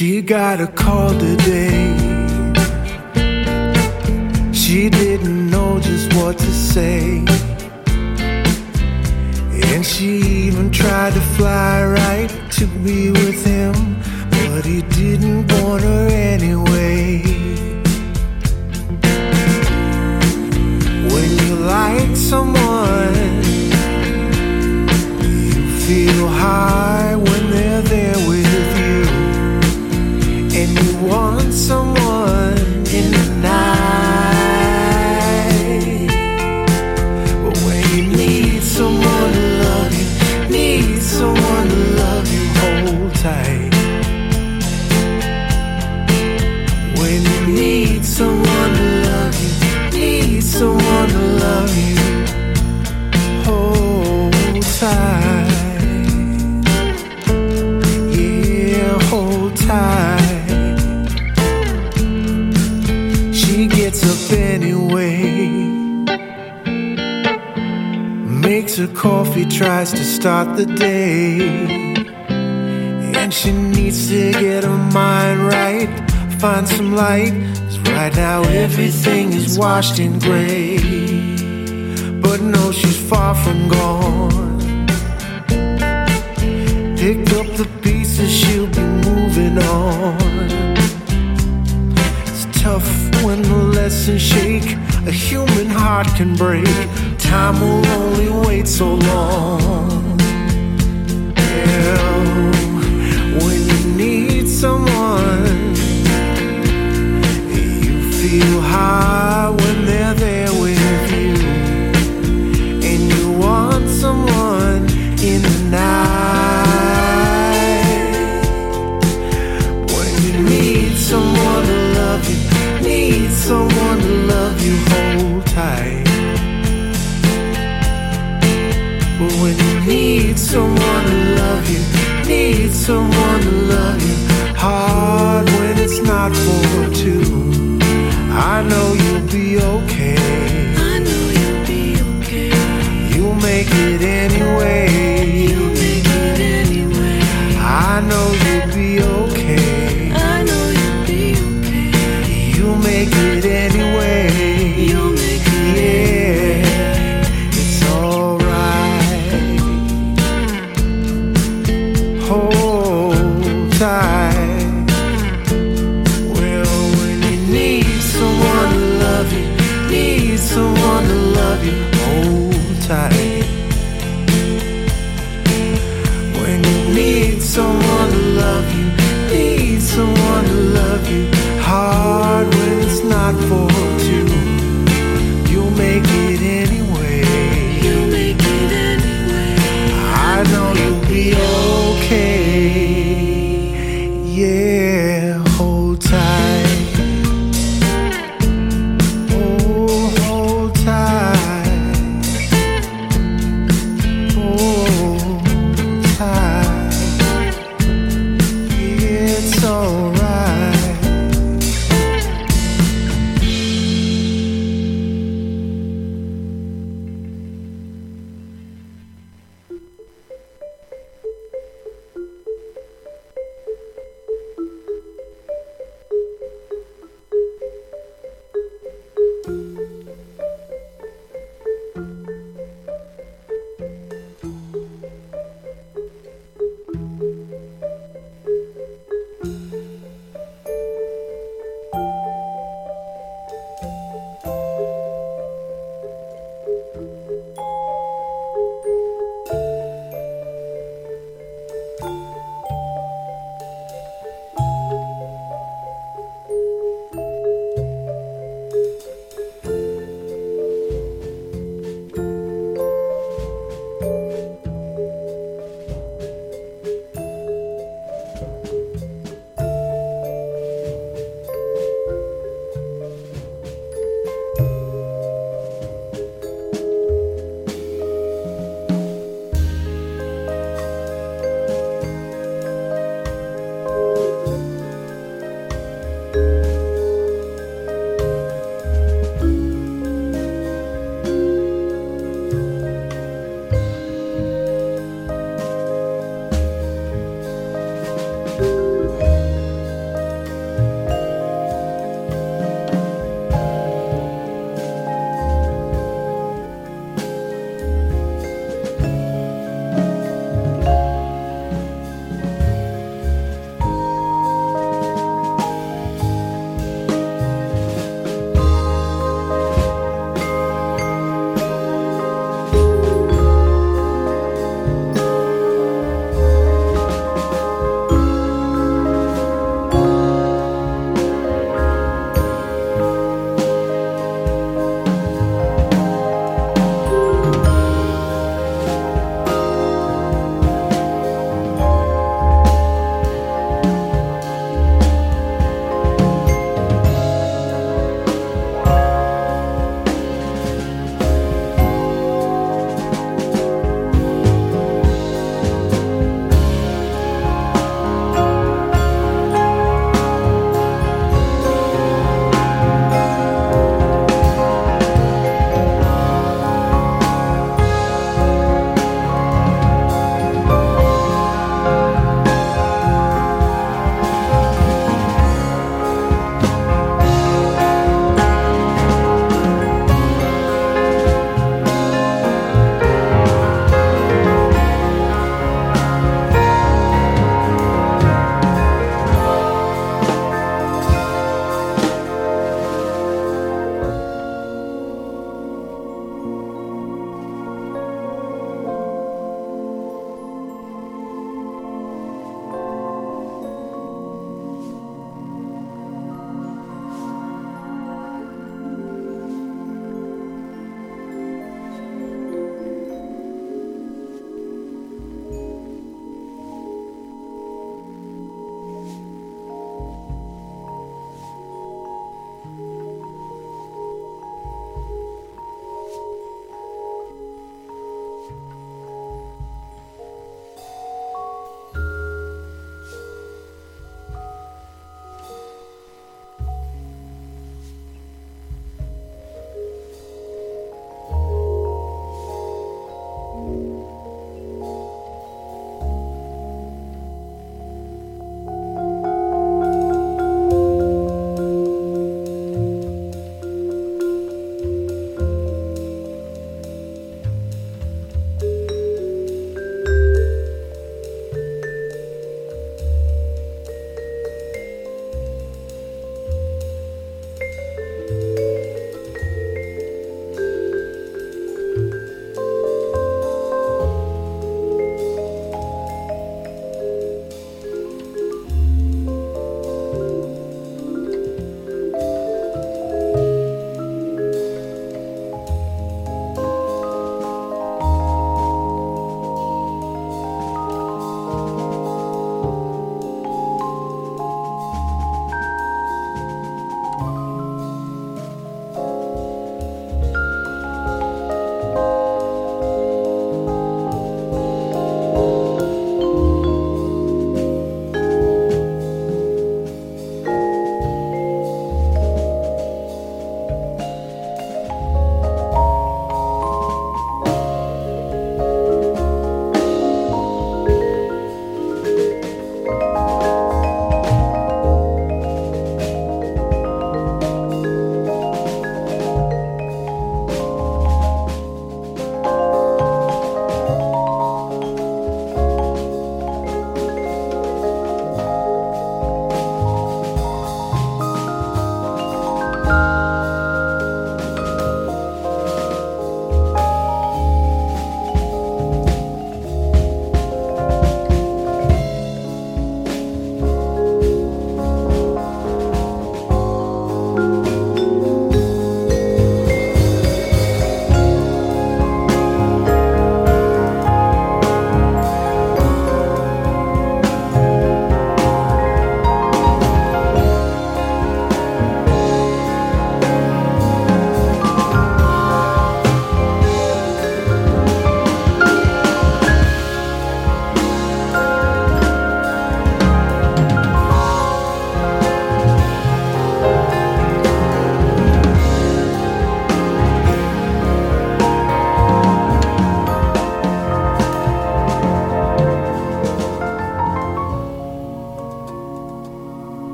She got a call today. She didn't know just what to say, and she even tried to fly right to be with him, but he didn't want her anyway. When you like someone, you feel high when they're there with you, and you want someone in the night. But when you need someone to love you, need someone to love you, hold tight. When you need someone to love you, need someone to love you, hold tight. Yeah, hold tight. She gets up anyway, makes her coffee, tries to start the day, and she needs to get her mind right, find some light, 'cause right now everything is washed in gray. But no, she's far from gone. Picked up the pieces, she'll be moving on. It's tough when the lessons shake, a human heart can break. Time will only wait so long. Yeah. When you need someone, you feel high when they're there with you, and you want someone in the night. When you need someone to love you, need someone to love you, hold tight. But when you need someone to love you, need someone to love you, hard when it's not for two. I know you'll be okay. I know you'll be okay. You'll make it anyway. You'll make it anyway. I know you'll be okay. I know you'll be okay. You'll make it anyway. You'll make it Yeah, it's alright. Hold tight. Well, when you need someone to love you, need someone to love you, hold tight.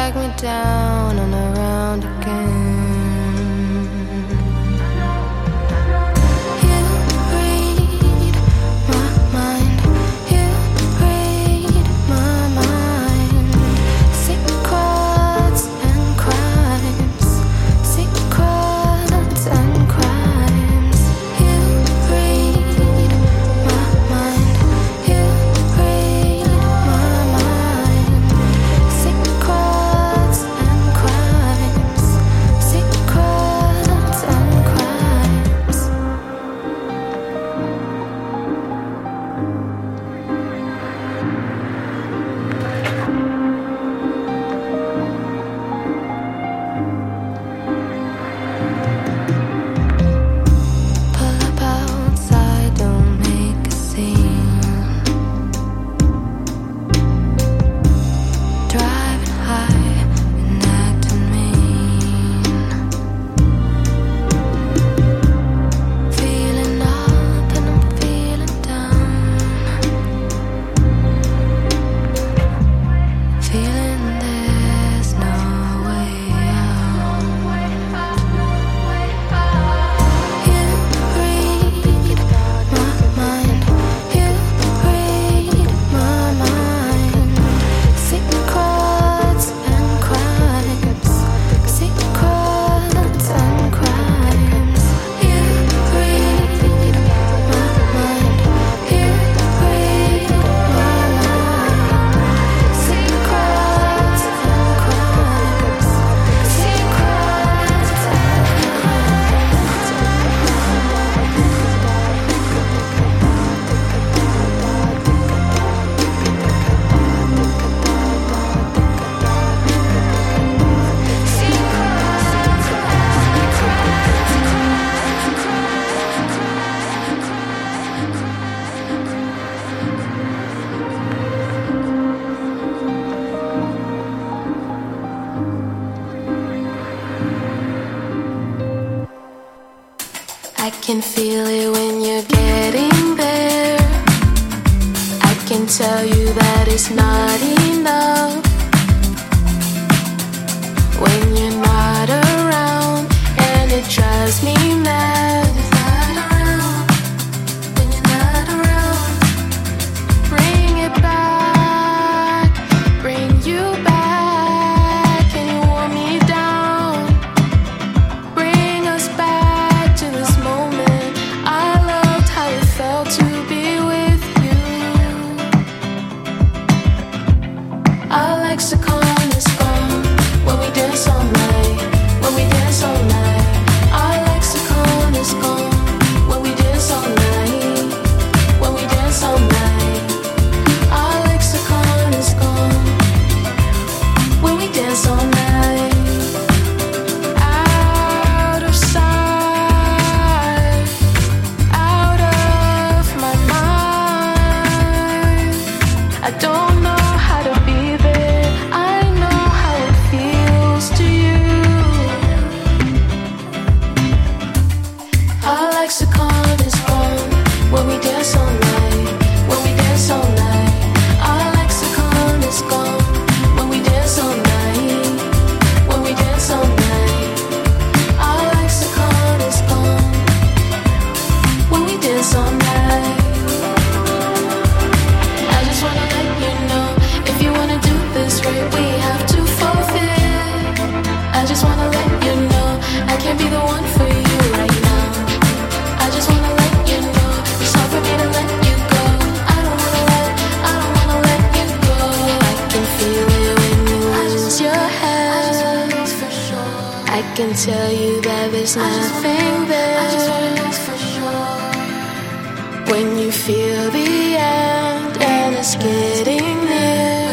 drag me down and around again. You read my mind, you read my mind. Secrets and crimes, secrets and crimes. You read my mind, you read my mind. Secrets and crimes, secrets and crimes. Pull up outside, don't make a scene. Driving high and acting mean. Feeling up and I'm feeling down. Feeling there's no way out. You read my mind, you read my mind. Secrets and crimes, secrets and crimes. You read my mind, you read my mind. Secrets and crimes, secrets and I can feel it when you're getting there. I can tell you that it's not enough when you're not around, and it drives me mad. When you're not around, bring it back, bring you back, and you want me down. Bring us back to this moment. I loved how it felt to be with you. Our lexicon is gone when we dance all night. When we dance all night. Our lexicon is gone when we dance all night. When we dance all night. Our lexicon is gone when we dance all night. Out of sight, out of my mind. I don't know how to be there. I know how it feels to you. Our lexicon is gone when we dance all night. When we dance all night. Our lexicon is gone when we dance all night. When we dance all night. Our lexicon is gone when we dance all night. I just wanna let you know, if you wanna do this right, we have to forfeit. I just wanna let you know, I can't be the one for you right now. I just wanna let you know, it's hard for me to let you go. I don't wanna let you go. I can feel it when you lose your head. I can tell you that there's nothing there. When you feel the end and it's getting near.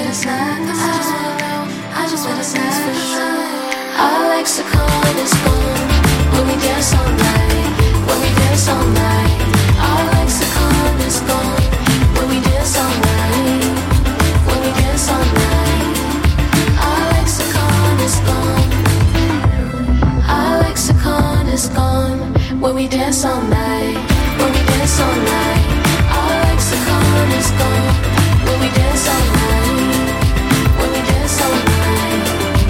I just wanna dance for sure. Our lexicon is gone when we dance all night. When we dance all night. Our lexicon is gone when we dance all night. When we dance all night. Our lexicon is gone. Our lexicon is gone when we dance all night. When we dance all night. Our lexicon is gone when we dance all night. When we dance all night.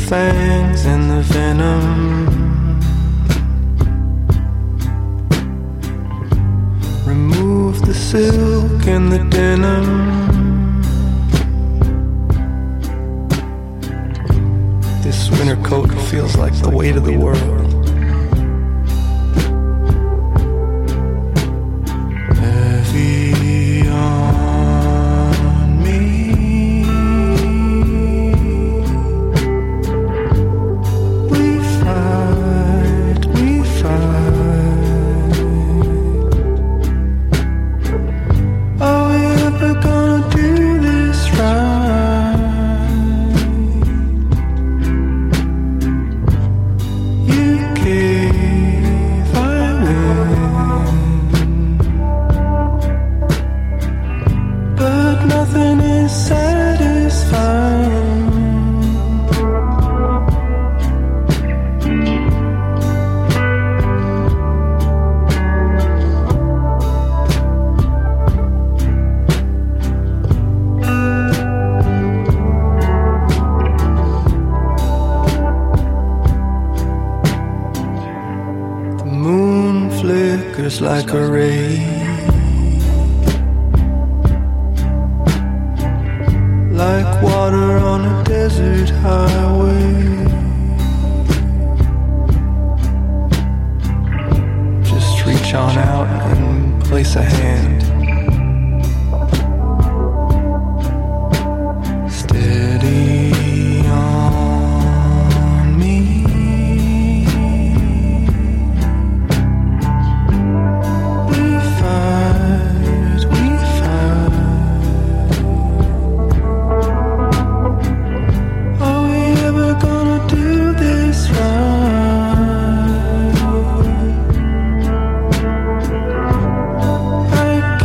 fangs and the venom. Remove the silk and the denim. This winter coat feels like the weight of the world. Heavy on me. We fight, we fight. Are we ever gonna do this right? You gave, I win. But nothing is satisfying. The moon flickers like a ray. Like water on a desert highway. Just reach on out and place a hand. Steady on me. We fight, we fight. Are we ever gonna do this right? I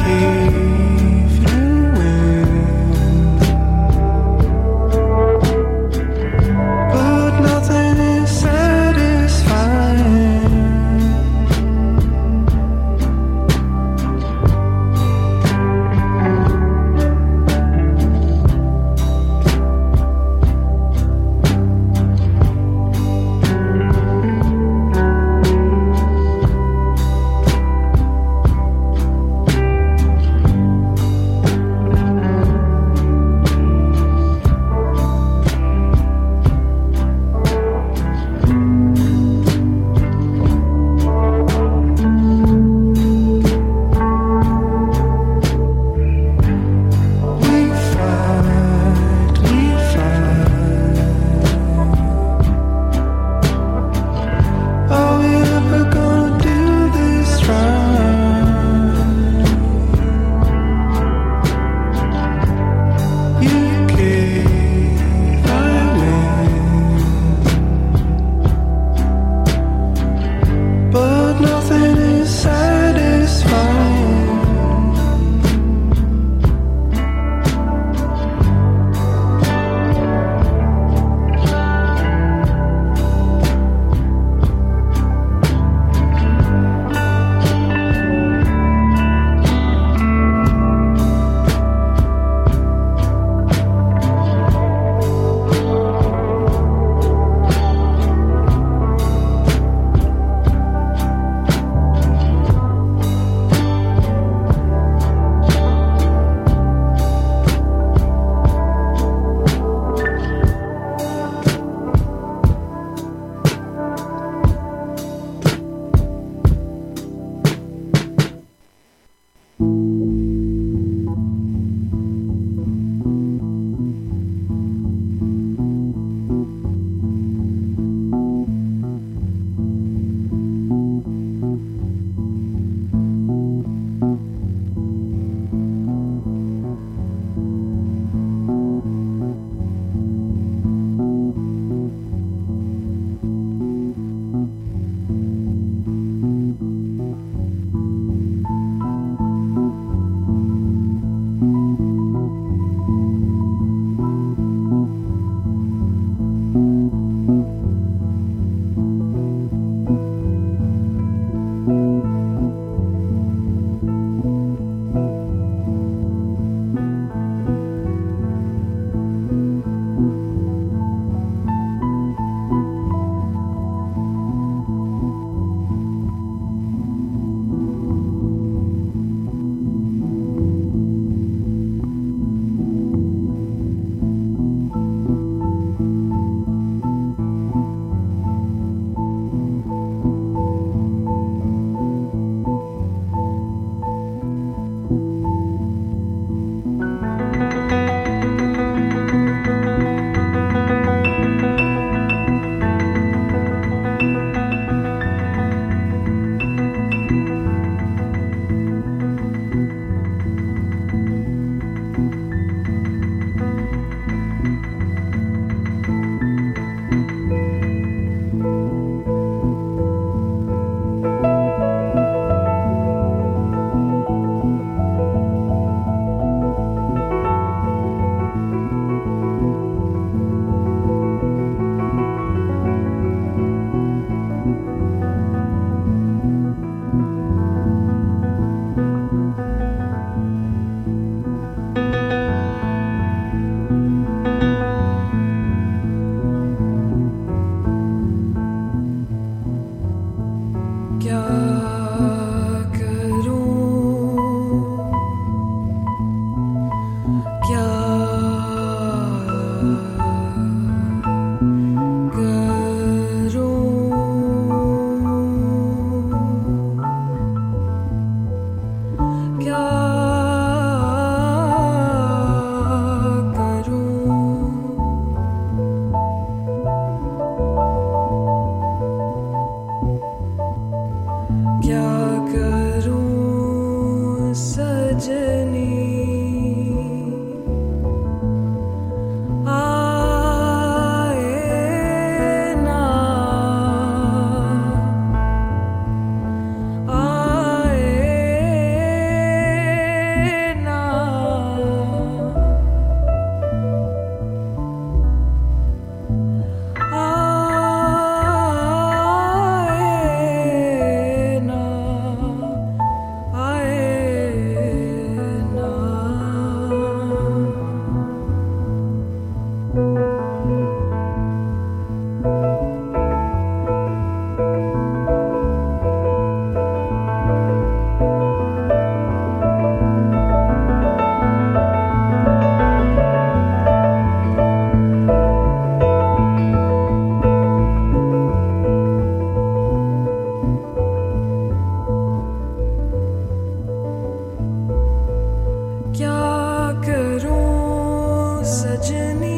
क्या करूं सजनी